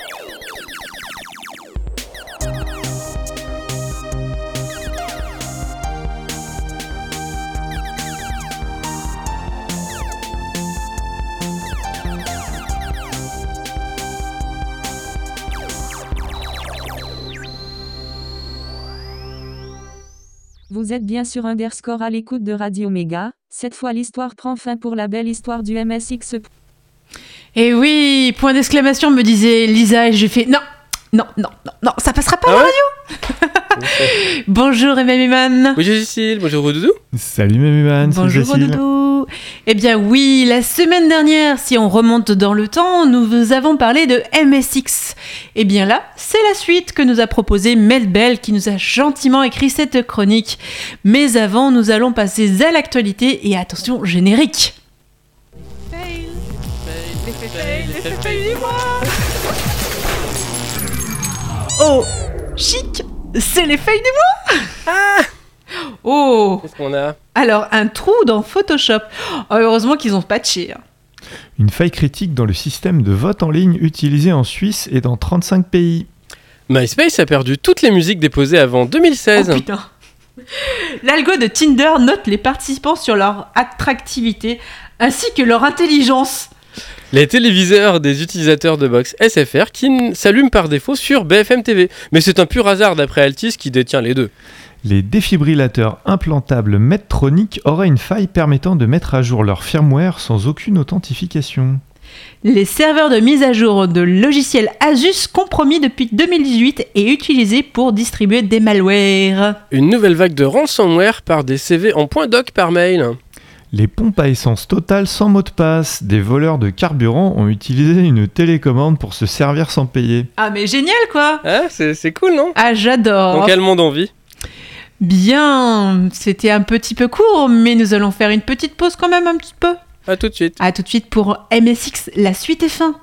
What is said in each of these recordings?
Vous êtes bien sur Underscore à l'écoute de Radio Méga. Cette fois l'histoire prend fin pour la belle histoire du MSX. Et oui, point d'exclamation me disait Lisa et j'ai fait non, ça passera pas à la radio. Bonjour Emmanuel. Bonjour Cécile, bonjour Doudou. Salut Mémuman, bonjour Doudou. Eh bien oui, la semaine dernière, si on remonte dans le temps, nous vous avons parlé de MSX. Eh bien là, c'est la suite que nous a proposé Mel Bell qui nous a gentiment écrit cette chronique. Mais avant, nous allons passer à l'actualité et attention, générique. Fail du mois. Oh, chic, c'est les fails du mois. Ah. Oh. Qu'est-ce qu'on a ? Alors, un trou dans Photoshop. Oh, heureusement qu'ils ont patché. Une faille critique dans le système de vote en ligne utilisé en Suisse et dans 35 pays. MySpace a perdu toutes les musiques déposées avant 2016. Oh putain. L'algo de Tinder note les participants sur leur attractivité ainsi que leur intelligence. Les téléviseurs des utilisateurs de box SFR qui s'allument par défaut sur BFM TV. Mais c'est un pur hasard d'après Altis qui détient les deux. Les défibrillateurs implantables Medtronic auraient une faille permettant de mettre à jour leur firmware sans aucune authentification. Les serveurs de mise à jour de logiciels Asus compromis depuis 2018 et utilisés pour distribuer des malwares. Une nouvelle vague de ransomware par des CV en .doc par mail. Les pompes à essence Total sans mot de passe. Des voleurs de carburant ont utilisé une télécommande pour se servir sans payer. Ah mais génial quoi. Ah, c'est cool non ? Ah j'adore. Dans quel monde on vit ? Bien, c'était un petit peu court, mais nous allons faire une petite pause quand même un petit peu. À tout de suite. À tout de suite pour MSX, la suite est fin.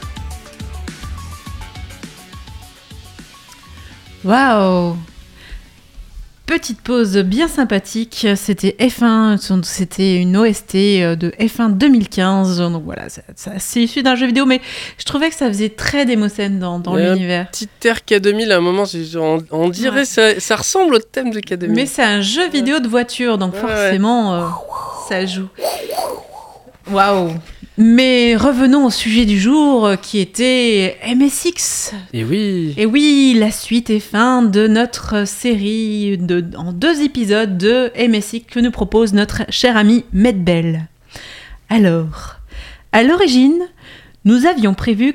Waouh! petite pause bien sympathique. C'était F1, c'était une OST de F1 2015. Donc voilà, c'est issu d'un jeu vidéo, mais je trouvais que ça faisait très démoscène dans l'univers. Petit air K2000 à un moment, on dirait ça ressemble au thème de K2000. Mais c'est un jeu vidéo de voiture, donc forcément, ça joue. Waouh! Mais revenons au sujet du jour qui était MSX. Et oui! Et oui, la suite et fin de notre série en 2 épisodes de MSX que nous propose notre cher ami Medbel. Alors, à l'origine, nous avions prévu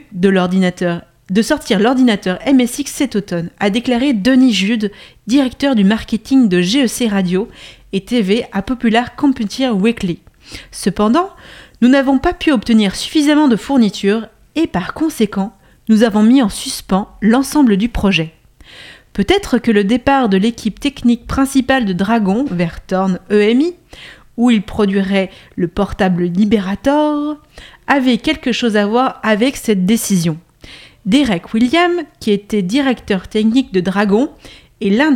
de sortir l'ordinateur MSX cet automne, a déclaré Denis Jude, directeur du marketing de GEC Radio et TV à Popular Computer Weekly. Cependant, nous n'avons pas pu obtenir suffisamment de fournitures et par conséquent, nous avons mis en suspens l'ensemble du projet. Peut-être que le départ de l'équipe technique principale de Dragon vers Thorn EMI, où il produirait le portable Liberator, avait quelque chose à voir avec cette décision. Derek Williams, qui était directeur technique de Dragon, est l'un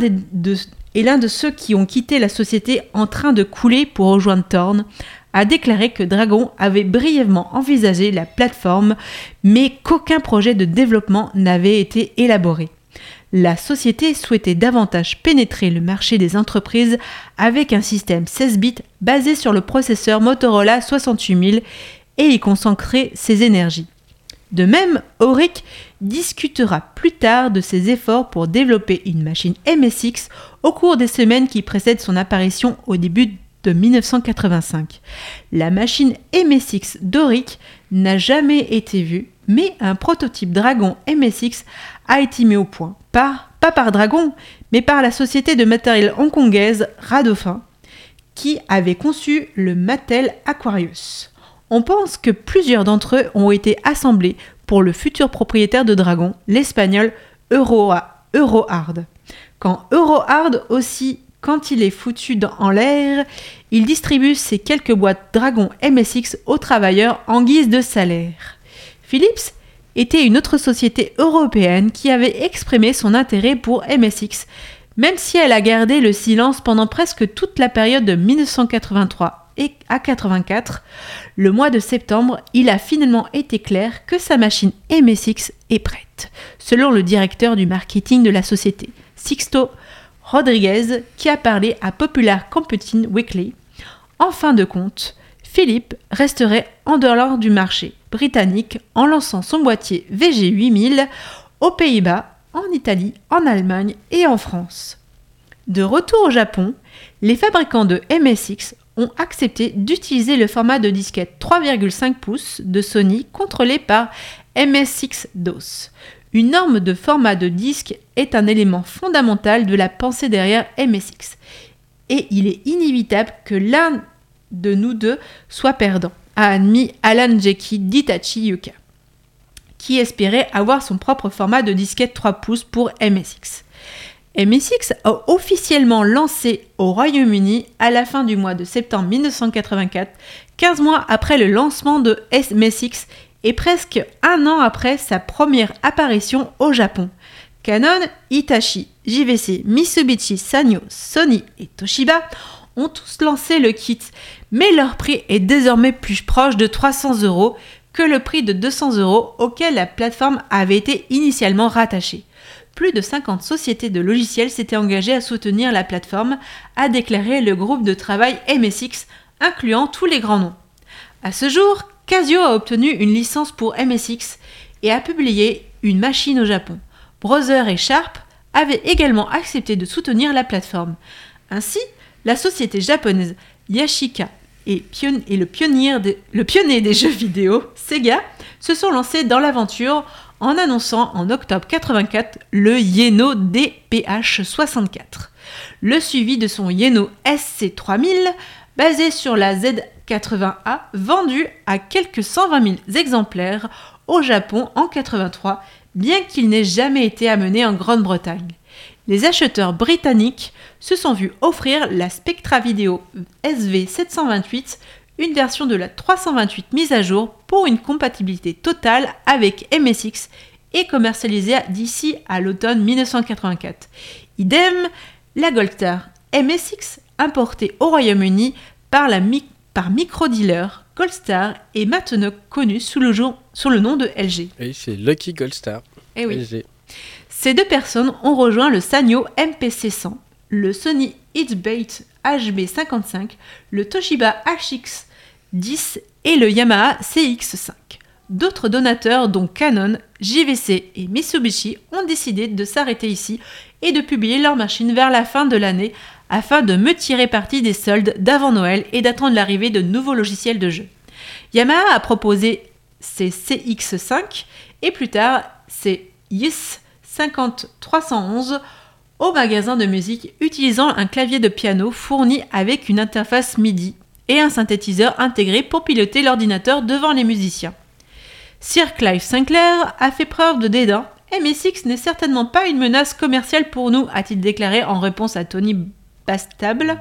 de ceux qui ont quitté la société en train de couler pour rejoindre Thorn, a déclaré que Dragon avait brièvement envisagé la plateforme, mais qu'aucun projet de développement n'avait été élaboré. La société souhaitait davantage pénétrer le marché des entreprises avec un système 16 bits basé sur le processeur Motorola 68000 et y consacrer ses énergies. De même, Auric discutera plus tard de ses efforts pour développer une machine MSX au cours des semaines qui précèdent son apparition au début de 1985. La machine MSX d'Auric n'a jamais été vue, mais un prototype Dragon MSX a été mis au point, pas par Dragon, mais par la société de matériel hongkongaise Radofin, qui avait conçu le Mattel Aquarius. On pense que plusieurs d'entre eux ont été assemblés pour le futur propriétaire de Dragon, l'espagnol Eurohard. Quand Eurohard aussi, quand il est foutu en l'air, il distribue ses quelques boîtes Dragon MSX aux travailleurs en guise de salaire. Philips était une autre société européenne qui avait exprimé son intérêt pour MSX, même si elle a gardé le silence pendant presque toute la période de 1983 et à 84. Le mois de septembre, il a finalement été clair que sa machine MSX est prête, selon le directeur du marketing de la société, Sixto Rodriguez, qui a parlé à Popular Computing Weekly. En fin de compte, Philips resterait en dehors du marché britannique en lançant son boîtier VG8000 aux Pays-Bas, en Italie, en Allemagne et en France. De retour au Japon, les fabricants de MSX ont accepté d'utiliser le format de disquette 3,5 pouces de Sony contrôlé par MSX-DOS. Une norme de format de disque est un élément fondamental de la pensée derrière MSX. Et il est inévitable que l'un de nous deux soit perdant, a admis Alan Jackie d'Hitachi Yuka, qui espérait avoir son propre format de disquette 3 pouces pour MSX. MSX a officiellement lancé au Royaume-Uni à la fin du mois de septembre 1984, 15 mois après le lancement de MSX et presque un an après sa première apparition au Japon. Canon, Hitachi, JVC, Mitsubishi, Sanyo, Sony et Toshiba ont tous lancé le kit, mais leur prix est désormais plus proche de 300 € que le prix de 200 € auquel la plateforme avait été initialement rattachée. Plus de 50 sociétés de logiciels s'étaient engagées à soutenir la plateforme, a déclaré le groupe de travail MSX, incluant tous les grands noms. À ce jour, Casio a obtenu une licence pour MSX et a publié une machine au Japon. Brother et Sharp avaient également accepté de soutenir la plateforme. Ainsi, la société japonaise Yashica et le pionnier des jeux vidéo, Sega, se sont lancés dans l'aventure en annonçant en octobre 84 le Yeno DPH64, le suivi de son Yeno SC3000 basé sur la Z80A vendu à quelques 120 000 exemplaires au Japon en 83, bien qu'il n'ait jamais été amené en Grande-Bretagne. Les acheteurs britanniques se sont vus offrir la Spectra Video SV728, une version de la 328 mise à jour pour une compatibilité totale avec MSX et commercialisée d'ici à l'automne 1984. Idem, La Goldstar MSX, importée au Royaume-Uni par Microdealer, Goldstar est maintenant connue sous le nom de LG. Oui, c'est Lucky Goldstar. Eh oui. LG. Ces deux personnes ont rejoint le Sanyo MPC 100, le Sony Hitbait HB55, le Toshiba HX10 et le Yamaha CX5. D'autres donateurs, dont Canon, JVC et Mitsubishi, ont décidé de s'arrêter ici et de publier leurs machines vers la fin de l'année afin de me tirer parti des soldes d'avant Noël et d'attendre l'arrivée de nouveaux logiciels de jeu. Yamaha a proposé ses CX5 et plus tard ses YIS 50311 au magasin de musique utilisant un clavier de piano fourni avec une interface MIDI et un synthétiseur intégré pour piloter l'ordinateur devant les musiciens. Sir Clive Sinclair a fait preuve de dédain. MSX n'est certainement pas une menace commerciale pour nous, a-t-il déclaré en réponse à Tony Bastable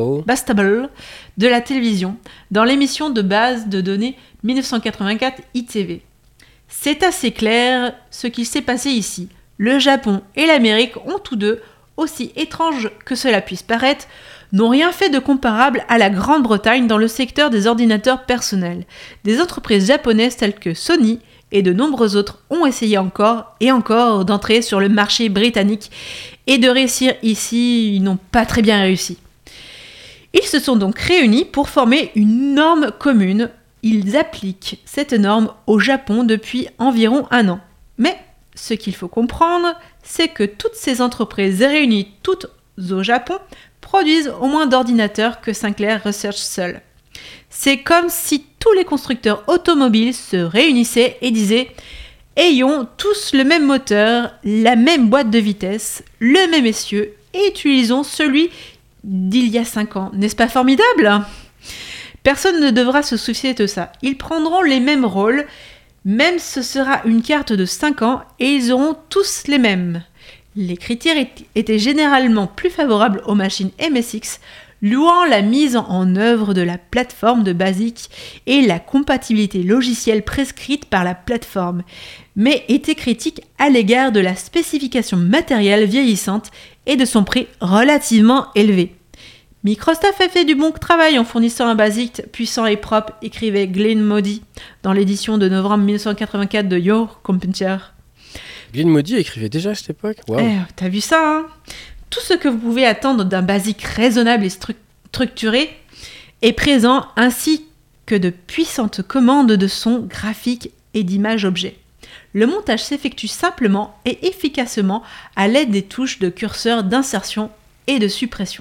de la télévision dans l'émission de base de données 1984 ITV. C'est assez clair ce qu'il s'est passé ici. Le Japon et l'Amérique ont tous deux, aussi étrange que cela puisse paraître, n'ont rien fait de comparable à la Grande-Bretagne dans le secteur des ordinateurs personnels. Des entreprises japonaises telles que Sony et de nombreux autres ont essayé encore et encore d'entrer sur le marché britannique et de réussir ici, ils n'ont pas très bien réussi. Ils se sont donc réunis pour former une norme commune. Ils appliquent cette norme au Japon depuis environ 1 an. Mais ce qu'il faut comprendre, c'est que toutes ces entreprises réunies toutes au Japon produisent au moins d'ordinateurs que Sinclair recherche seul. C'est comme si tous les constructeurs automobiles se réunissaient et disaient « Ayons tous le même moteur, la même boîte de vitesse, le même essieu et utilisons celui d'il y a 5 ans. N'est-ce pas formidable ?» Personne ne devra se soucier de ça. Ils prendront les mêmes rôles, même ce sera une carte de 5 ans et ils auront tous les mêmes. Les critères étaient généralement plus favorables aux machines MSX, louant la mise en œuvre de la plateforme de BASIC et la compatibilité logicielle prescrite par la plateforme, mais étaient critiques à l'égard de la spécification matérielle vieillissante et de son prix relativement élevé. Microsoft a fait du bon travail en fournissant un BASIC puissant et propre, écrivait Glenn Moody dans l'édition de novembre 1984 de Your Computer. Glenn Moody écrivait déjà à cette époque. Wow. T'as vu ça, hein? Tout ce que vous pouvez attendre d'un BASIC raisonnable et structuré est présent, ainsi que de puissantes commandes de son, graphiques et d'images objets. Le montage s'effectue simplement et efficacement à l'aide des touches de curseur d'insertion et de suppression.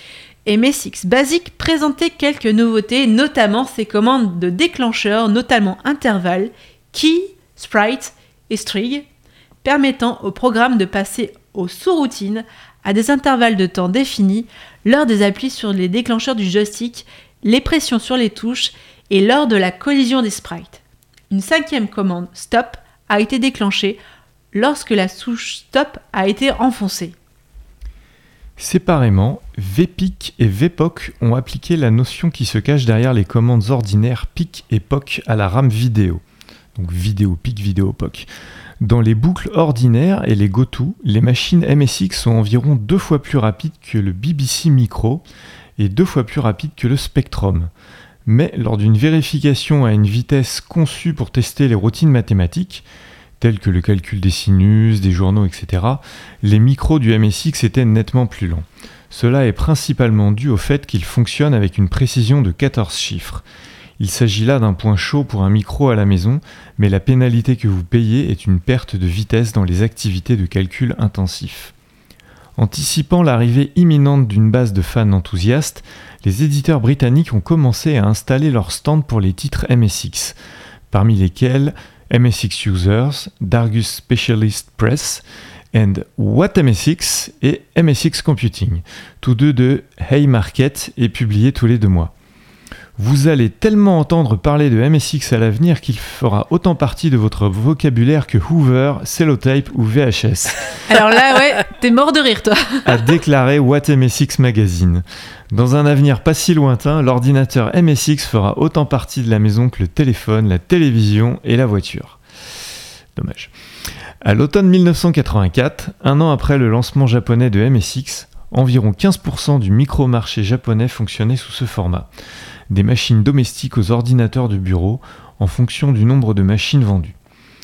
MSX Basic présentait quelques nouveautés, notamment ses commandes de déclencheur, notamment intervalles, key, sprite et string, permettant au programme de passer aux sous-routines à des intervalles de temps définis lors des appuis sur les déclencheurs du joystick, les pressions sur les touches et lors de la collision des sprites. Une 5e commande stop a été déclenchée lorsque la touche stop a été enfoncée. Séparément, VPIC et VPOC ont appliqué la notion qui se cache derrière les commandes ordinaires PIC et POC à la RAM vidéo. Donc vidéo PIC, vidéo POC. Dans les boucles ordinaires et les GoTo, les machines MSX sont environ 2 fois plus rapides que le BBC Micro et 2 fois plus rapides que le Spectrum. Mais lors d'une vérification à une vitesse conçue pour tester les routines mathématiques, telles que le calcul des sinus, des journaux, etc., les micros du MSX étaient nettement plus lents. Cela est principalement dû au fait qu'ils fonctionnent avec une précision de 14 chiffres. Il s'agit là d'un point chaud pour un micro à la maison, mais la pénalité que vous payez est une perte de vitesse dans les activités de calcul intensif. Anticipant l'arrivée imminente d'une base de fans enthousiastes, les éditeurs britanniques ont commencé à installer leurs stands pour les titres MSX, parmi lesquels MSX Users, Dargus Specialist Press, and What MSX et MSX Computing, tous deux de Haymarket et publiés tous les 2 mois. Vous allez tellement entendre parler de MSX à l'avenir qu'il fera autant partie de votre vocabulaire que Hoover, Cellotape ou VHS. Alors là, ouais, t'es mort de rire, toi. A déclaré What MSX Magazine. Dans un avenir pas si lointain, l'ordinateur MSX fera autant partie de la maison que le téléphone, la télévision et la voiture. Dommage. À l'automne 1984, 1 an après le lancement japonais de MSX, Environ 15% du micro-marché japonais fonctionnait sous ce format. Des machines domestiques aux ordinateurs de bureau en fonction du nombre de machines vendues.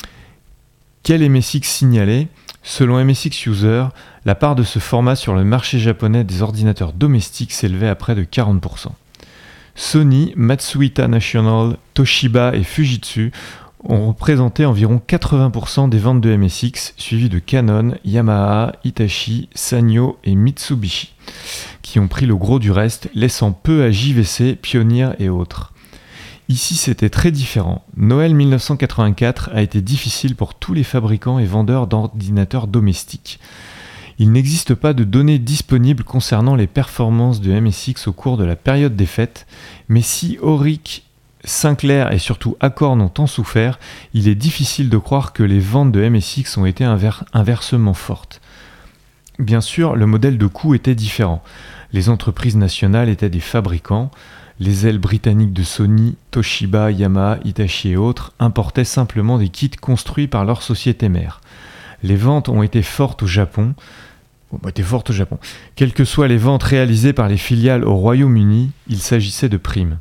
Quel MSX signalait ? Selon MSX User, la part de ce format sur le marché japonais des ordinateurs domestiques s'élevait à près de 40%. Sony, Matsushita National, Toshiba et Fujitsu ont représenté environ 80% des ventes de MSX, suivis de Canon, Yamaha, Hitachi, Sanyo et Mitsubishi, qui ont pris le gros du reste, laissant peu à JVC, Pioneer et autres. Ici, c'était très différent. Noël 1984 a été difficile pour tous les fabricants et vendeurs d'ordinateurs domestiques. Il n'existe pas de données disponibles concernant les performances de MSX au cours de la période des fêtes, mais si Auric, Sinclair et surtout Acorn ont tant souffert, il est difficile de croire que les ventes de MSX ont été inversement fortes. Bien sûr, le modèle de coût était différent. Les entreprises nationales étaient des fabricants. Les ailes britanniques de Sony, Toshiba, Yamaha, Hitachi et autres importaient simplement des kits construits par leur société mère. Les ventes ont été fortes au Japon. Quelles que soient les ventes réalisées par les filiales au Royaume-Uni, il s'agissait de primes.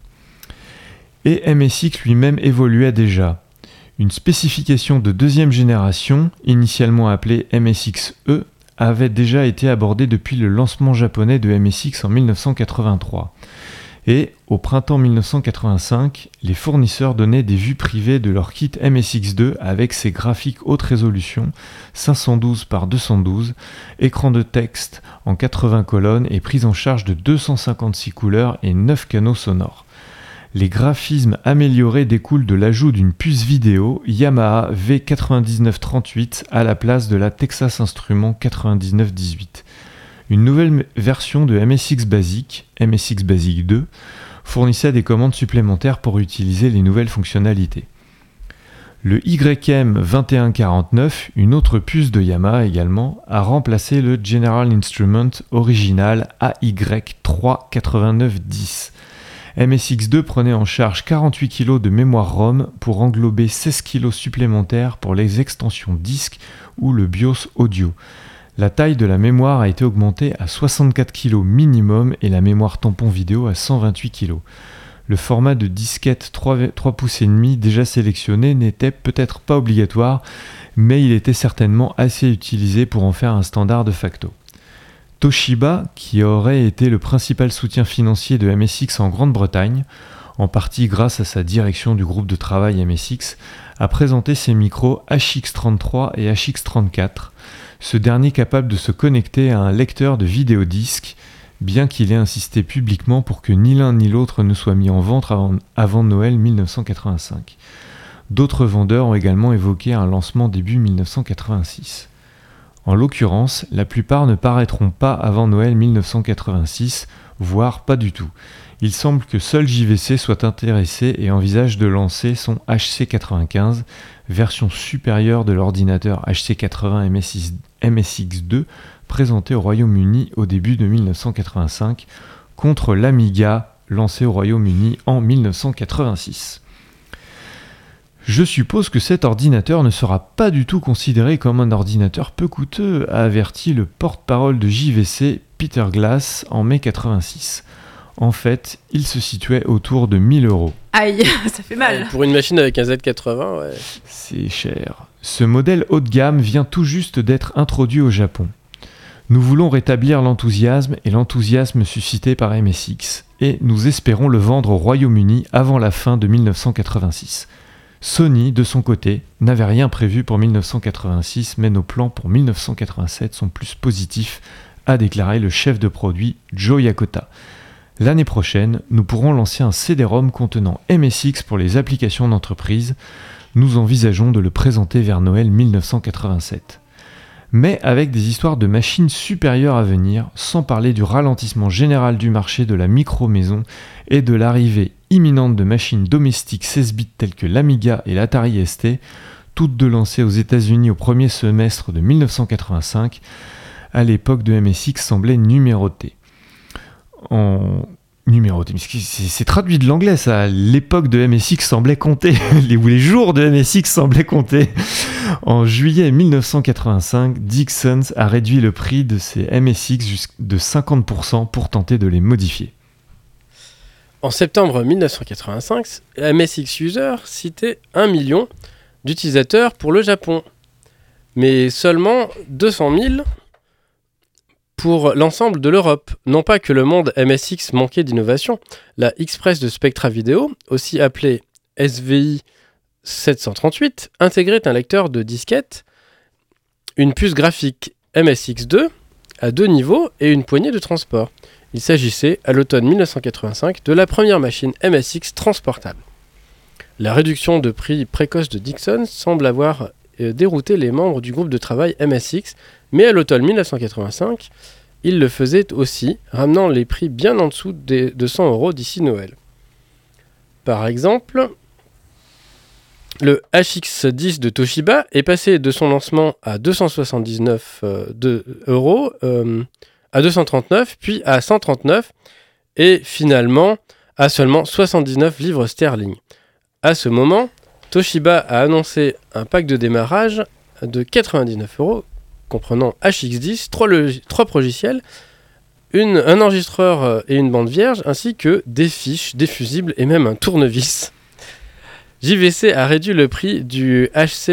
Et MSX lui-même évoluait déjà. Une spécification de deuxième génération, initialement appelée MSX-E, avait déjà été abordée depuis le lancement japonais de MSX en 1983. Et, au printemps 1985, les fournisseurs donnaient des vues privées de leur kit MSX2 avec ses graphiques haute résolution, 512 par 212, écran de texte en 80 colonnes et prise en charge de 256 couleurs et 9 canaux sonores. Les graphismes améliorés découlent de l'ajout d'une puce vidéo Yamaha V9938 à la place de la Texas Instruments 9918. Une nouvelle version de MSX Basic, MSX Basic 2, fournissait des commandes supplémentaires pour utiliser les nouvelles fonctionnalités. Le YM2149, une autre puce de Yamaha également, a remplacé le General Instrument original AY38910. MSX2 prenait en charge 48 kg de mémoire ROM pour englober 16 kg supplémentaires pour les extensions disques ou le BIOS audio. La taille de la mémoire a été augmentée à 64 kg minimum et la mémoire tampon vidéo à 128 kg. Le format de disquette 3 pouces et demi déjà sélectionné n'était peut-être pas obligatoire, mais il était certainement assez utilisé pour en faire un standard de facto. Toshiba, qui aurait été le principal soutien financier de MSX en Grande-Bretagne, en partie grâce à sa direction du groupe de travail MSX, a présenté ses micros HX33 et HX34, ce dernier capable de se connecter à un lecteur de vidéodisque, bien qu'il ait insisté publiquement pour que ni l'un ni l'autre ne soit mis en vente avant Noël 1985. D'autres vendeurs ont également évoqué un lancement début 1986. En l'occurrence, la plupart ne paraîtront pas avant Noël 1986, voire pas du tout. Il semble que seul JVC soit intéressé et envisage de lancer son HC95, version supérieure de l'ordinateur HC80 MSX2 présenté au Royaume-Uni au début de 1985, contre l'Amiga lancé au Royaume-Uni en 1986. Je suppose que cet ordinateur ne sera pas du tout considéré comme un ordinateur peu coûteux, a averti le porte-parole de JVC, Peter Glass, en mai 86. En fait, il se situait autour de 1000 €. Aïe, ça fait mal. Pour une machine avec un Z80, ouais. C'est cher. Ce modèle haut de gamme vient tout juste d'être introduit au Japon. Nous voulons rétablir l'enthousiasme et l'enthousiasme suscité par MSX, et nous espérons le vendre au Royaume-Uni avant la fin de 1986. Sony, de son côté, n'avait rien prévu pour 1986, mais nos plans pour 1987 sont plus positifs, a déclaré le chef de produit Joe Yakota. L'année prochaine, nous pourrons lancer un CD-ROM contenant MSX pour les applications d'entreprise. Nous envisageons de le présenter vers Noël 1987. Mais avec des histoires de machines supérieures à venir, sans parler du ralentissement général du marché de la micro-maison et de l'arrivée imminente de machines domestiques 16 bits telles que l'Amiga et l'Atari ST, toutes deux lancées aux États-Unis au premier semestre de 1985, à l'époque de MSX semblait numérotée. En Numéroté. C'est traduit de l'anglais, ça. L'époque de MSX semblait compter. Ou les jours de MSX semblaient compter. En juillet 1985, Dixon a réduit le prix de ses MSX de 50% pour tenter de les modifier. En septembre 1985, MSX User citait 1 million d'utilisateurs pour le Japon, mais seulement 200 000 pour l'ensemble de l'Europe. Non pas que le monde MSX manquait d'innovation, la X-Press de Spectra Video, aussi appelée SVI 738, intégrait un lecteur de disquettes, une puce graphique MSX2 à 2 niveaux et une poignée de transport. Il s'agissait, à l'automne 1985, de la première machine MSX transportable. La réduction de prix précoce de Dixon semble avoir dérouté les membres du groupe de travail MSX, mais à l'automne 1985, il le faisait aussi, ramenant les prix bien en dessous de 100 € d'ici Noël. Par exemple, le HX10 de Toshiba est passé de son lancement à 279 euros à 239, puis à 139, et finalement à seulement 79 livres sterling. À ce moment, Toshiba a annoncé un pack de démarrage de 99 €, comprenant HX10, 3 logiciels, un enregistreur et une bande vierge, ainsi que des fiches, des fusibles et même un tournevis. JVC a réduit le prix du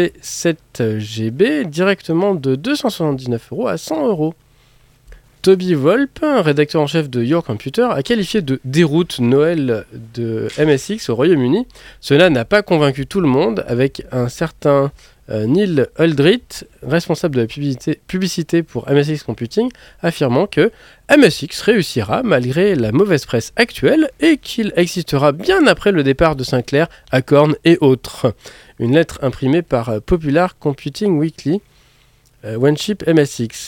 HC7GB directement de 279 € à 100 €. Toby Volpe, rédacteur en chef de Your Computer, a qualifié de déroute Noël de MSX au Royaume-Uni. Cela n'a pas convaincu tout le monde, avec un certain Neil Aldrich, responsable de la publicité pour MSX Computing, affirmant que MSX réussira malgré la mauvaise presse actuelle et qu'il existera bien après le départ de Sinclair, Acorn et autres. Une lettre imprimée par Popular Computing Weekly, One Chip MSX.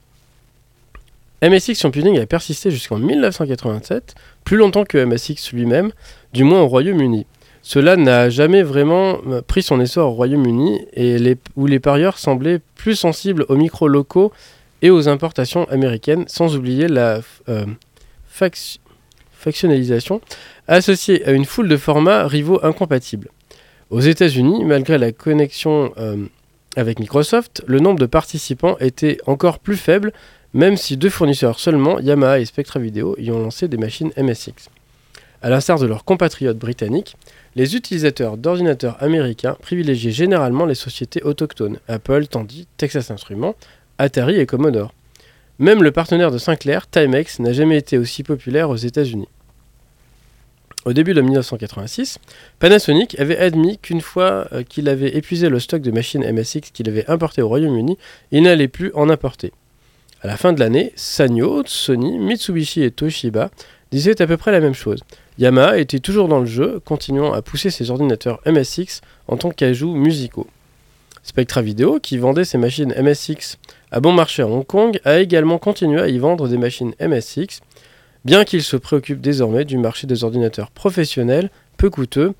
MSX Computing a persisté jusqu'en 1987, plus longtemps que MSX lui-même, du moins au Royaume-Uni. Cela n'a jamais vraiment pris son essor au Royaume-Uni, où les parieurs semblaient plus sensibles aux micros locaux et aux importations américaines, sans oublier la factionnalisation associée à une foule de formats rivaux incompatibles. Aux États-Unis, malgré la connexion avec Microsoft, le nombre de participants était encore plus faible, même si 2 fournisseurs seulement, Yamaha et Spectra Video, y ont lancé des machines MSX. À l'instar de leurs compatriotes britanniques, les utilisateurs d'ordinateurs américains privilégiaient généralement les sociétés autochtones, Apple, Tandy, Texas Instruments, Atari et Commodore. Même le partenaire de Sinclair, Timex, n'a jamais été aussi populaire aux États-Unis. Au début de 1986, Panasonic avait admis qu'une fois qu'il avait épuisé le stock de machines MSX qu'il avait importées au Royaume-Uni, il n'allait plus en importer. À la fin de l'année, Sanyo, Sony, Mitsubishi et Toshiba disaient à peu près la même chose. Yamaha était toujours dans le jeu, continuant à pousser ses ordinateurs MSX en tant qu'ajouts musicaux. Spectra Video, qui vendait ses machines MSX à bon marché à Hong Kong, a également continué à y vendre des machines MSX, bien qu'il se préoccupe désormais du marché des ordinateurs professionnels peu coûteux,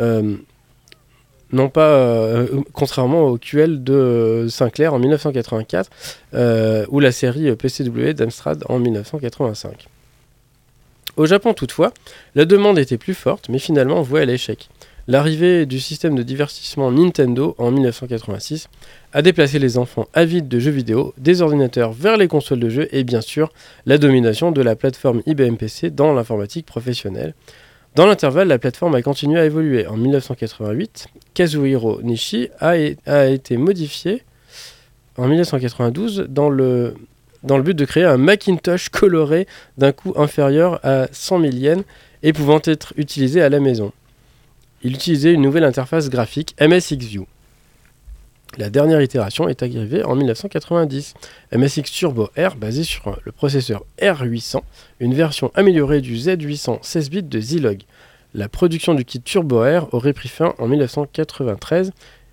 contrairement au QL de Sinclair en 1984 ou la série PCW d'Amstrad en 1985. Au Japon toutefois, la demande était plus forte, mais finalement vouée à l'échec. L'arrivée du système de divertissement Nintendo en 1986 a déplacé les enfants avides de jeux vidéo des ordinateurs vers les consoles de jeux et bien sûr la domination de la plateforme IBM PC dans l'informatique professionnelle. Dans l'intervalle, la plateforme a continué à évoluer. En 1988, Kazuhiro Nishi a été modifié en 1992 dans le but de créer un Macintosh coloré d'un coût inférieur à 100 000 yens et pouvant être utilisé à la maison. Il utilisait une nouvelle interface graphique MSXView. La dernière itération est arrivée en 1990. MSX Turbo R, basé sur le processeur R800, une version améliorée du Z800 16 bits de Zilog. La production du kit Turbo R aurait pris fin en 1993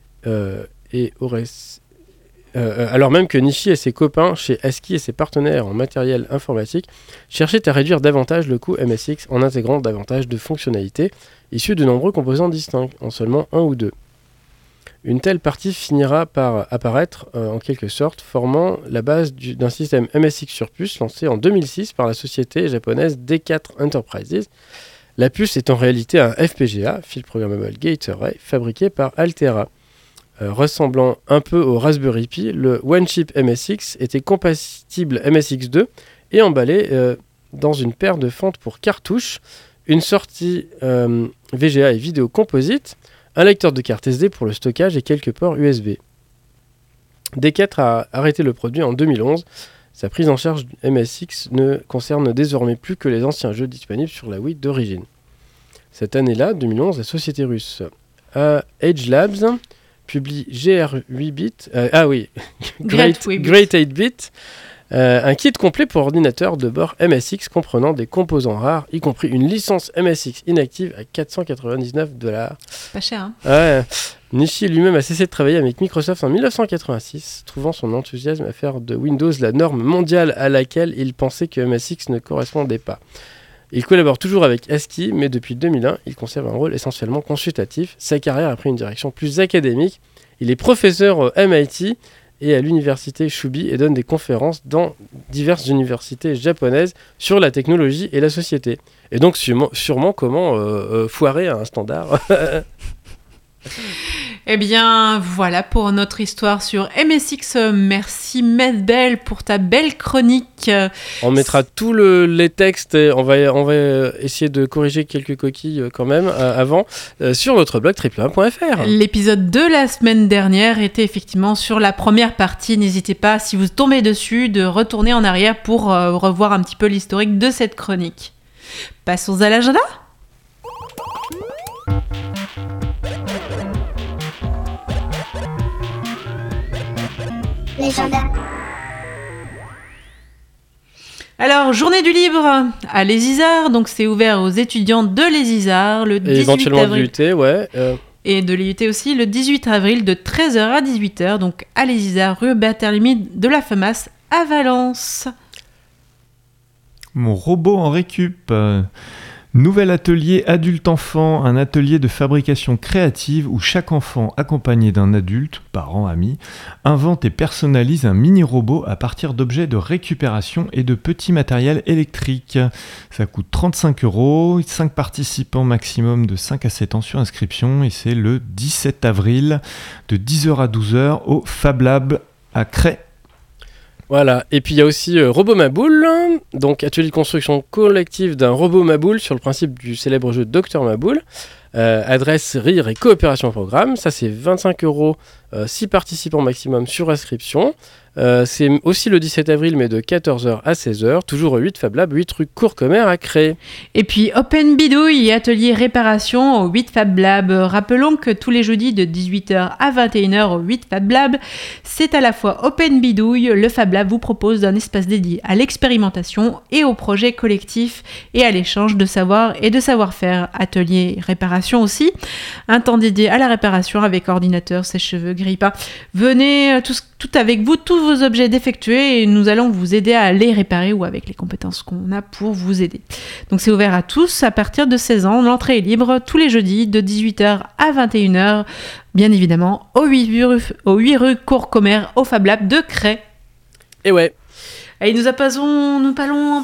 alors même que Nishi et ses copains chez ASCII et ses partenaires en matériel informatique cherchaient à réduire davantage le coût MSX en intégrant davantage de fonctionnalités issues de nombreux composants distincts, en seulement 1 ou 2. Une telle partie finira par apparaître en quelque sorte, formant la base d'un système MSX sur puce lancé en 2006 par la société japonaise D4 Enterprises. La puce est en réalité un FPGA, Field Programmable Gate Array, fabriqué par Altera. Ressemblant un peu au Raspberry Pi, le One Chip MSX était compatible MSX2 et emballé dans une paire de fentes pour cartouches, une sortie VGA et vidéo composite, un lecteur de carte SD pour le stockage et quelques ports USB. D4 a arrêté le produit en 2011. Sa prise en charge du MSX ne concerne désormais plus que les anciens jeux disponibles sur la Wii d'origine. Cette année-là, 2011, la société russe Edge Labs publie GR8-bit, Great 8-bit, un kit complet pour ordinateur de bord MSX comprenant des composants rares, y compris une licence MSX inactive à $499. Pas cher, hein. Ouais. Nishi lui-même a cessé de travailler avec Microsoft en 1986, trouvant son enthousiasme à faire de Windows la norme mondiale à laquelle il pensait que MSX ne correspondait pas. Il collabore toujours avec ASCII, mais depuis 2001, il conserve un rôle essentiellement consultatif. Sa carrière a pris une direction plus académique. Il est professeur au MIT et à l'université Shubi et donne des conférences dans diverses universités japonaises sur la technologie et la société. Et donc sûrement comment foirer un standard. Eh bien, voilà pour notre histoire sur MSX. Merci Medbel pour ta belle chronique. On mettra tous les textes, et on va essayer de corriger quelques coquilles quand même avant sur notre blog triple1.fr. L'épisode de la semaine dernière était effectivement sur la première partie. N'hésitez pas, si vous tombez dessus, de retourner en arrière pour revoir un petit peu l'historique de cette chronique. Passons à l'agenda. L'agenda. Alors, journée du libre à Les Isards, donc c'est ouvert aux étudiants de Les Isards le 18 éventuellement avril. de l'UT, ouais. Et de l'IUT aussi le 18 avril de 13h à 18h, donc à Les Isards, rue Berthelemy de la Famas à Valence. Mon robot en récup. Nouvel atelier adulte-enfant, un atelier de fabrication créative où chaque enfant, accompagné d'un adulte, parent, ami, invente et personnalise un mini-robot à partir d'objets de récupération et de petits matériels électriques. Ça coûte 35 €, 5 participants maximum de 5 à 7 ans sur inscription et c'est le 17 avril de 10h à 12h au Fab Lab à Cray. Voilà, et puis il y a aussi Robot Maboule, donc atelier de construction collective d'un robot Maboule sur le principe du célèbre jeu Dr Maboule. Adresse, rire et coopération au programme, ça c'est 25 €, 6 participants maximum sur inscription. C'est aussi le 17 avril, mais de 14h à 16h, toujours au 8 Fab Lab, 8 rue Courcomer à Cray. Et puis Open Bidouille et atelier réparation au 8 Fab Lab. Rappelons que tous les jeudis de 18h à 21h au 8 Fab Lab, c'est à la fois Open Bidouille, le Fab Lab vous propose un espace dédié à l'expérimentation et au projet collectif et à l'échange de savoir et de savoir-faire. Atelier réparation aussi, un temps dédié à la réparation avec ordinateur, sèche-cheveux, grille-pain. Venez tout avec vous, tous vos objets défectueux et nous allons vous aider à les réparer ou avec les compétences qu'on a pour vous aider. Donc c'est ouvert à tous à partir de 16 ans. L'entrée est libre tous les jeudis de 18h à 21h, bien évidemment au 8 rue Courcomer au Fab Lab de Cray. Et ouais. Et nous parlons de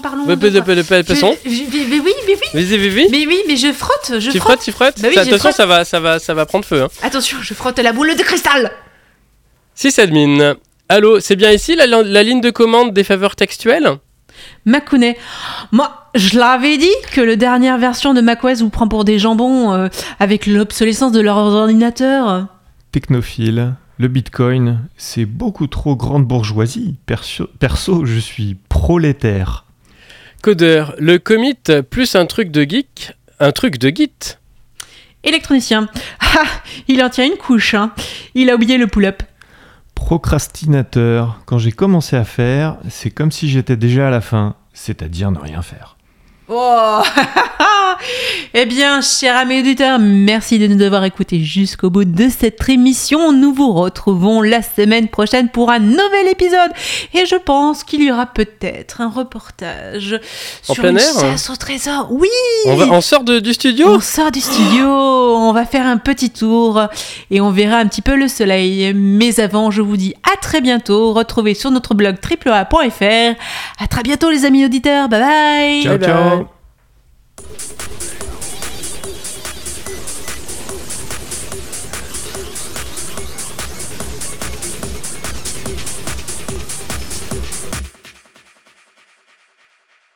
passons. Mais oui. Vas-y. Mais je frotte, Tu frottes. Bah oui, attention, frotte. ça va prendre feu. Hein. Attention, je frotte la boule de cristal. Sysadmin. Allô, c'est bien ici la ligne de commande des faveurs textuelles ? Makounet. Moi, je l'avais dit que la dernière version de macOS vous prend pour des jambons avec l'obsolescence de leurs ordinateurs. Technophile, le Bitcoin, c'est beaucoup trop grande bourgeoisie. Perso, je suis prolétaire. Codeur, le commit plus un truc de geek, un truc de git. Électronicien. Ah, il en tient une couche, hein. Il a oublié le pull-up. Procrastinateur, quand j'ai commencé à faire, c'est comme si j'étais déjà à la fin, c'est-à-dire ne rien faire. Oh. Eh bien, chers amis auditeurs, merci de nous avoir écoutés jusqu'au bout de cette émission. Nous vous retrouvons la semaine prochaine pour un nouvel épisode. Et je pense qu'il y aura peut-être un reportage En sur plein une air, chasse au trésor. Oui! On sort du studio. On sort du studio, on va faire un petit tour et on verra un petit peu le soleil. Mais avant, je vous dis à très bientôt. Retrouvez sur notre blog www.a.fr. À très bientôt les amis auditeurs. Bye bye! Ciao, Bye ciao. bye.